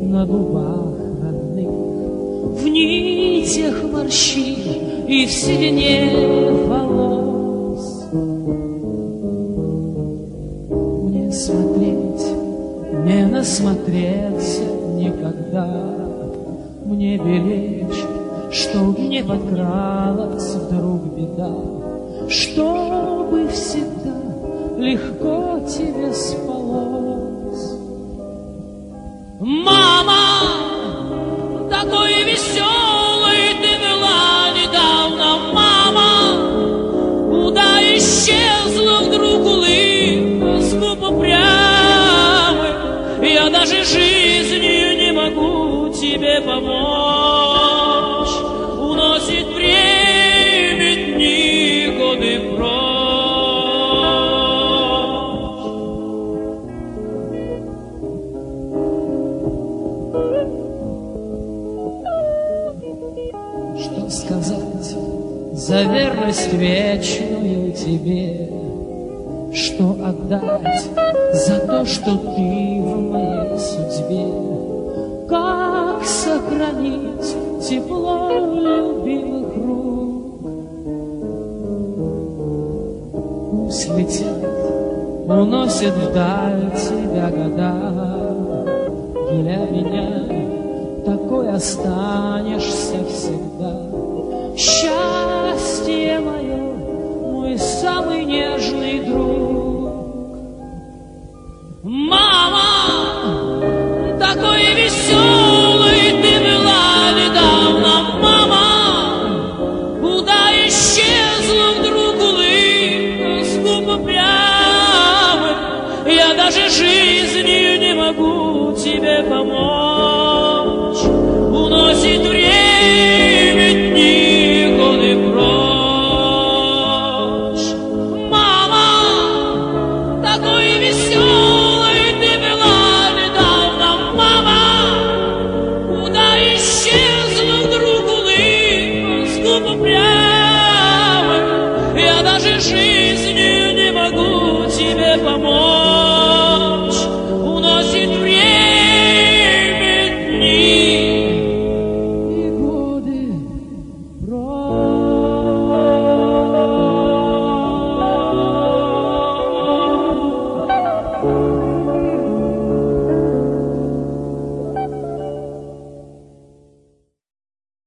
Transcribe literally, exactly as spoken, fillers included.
на губах родных, в нитях морщин и в седине волос. Не смотреть, не насмотреться никогда, мне беречь, чтоб не подкралась вдруг беда, чтобы всегда легко тебе спалось. Мама, такой веселой ты была недавно, мама, куда исчезла вдруг улыбка с губ упрямых? Я даже жизнью не могу тебе помочь. Уносит время дни, годы прочь. Что сказать за верность вечную тебе? Что отдать за то, что ты в моей судьбе? Как сохранить тепло любимых рук? Пусть летят, уносят вдаль тебя года, для меня такой останешься всегда. Счастье мое, мой самый нежный друг. Мама, такой веселой ты была недавно, мама, куда исчезла вдруг улыбка с губ упрямых? Я даже жизнью не могу тебе помочь. Уносит время дни, годы прочь. Мама, такой веселой ты была недавно, мама, куда исчезла вдруг улыбка с губ упрямых? Я даже жизнью не могу тебе помочь. Уносит время дни и годы прочь.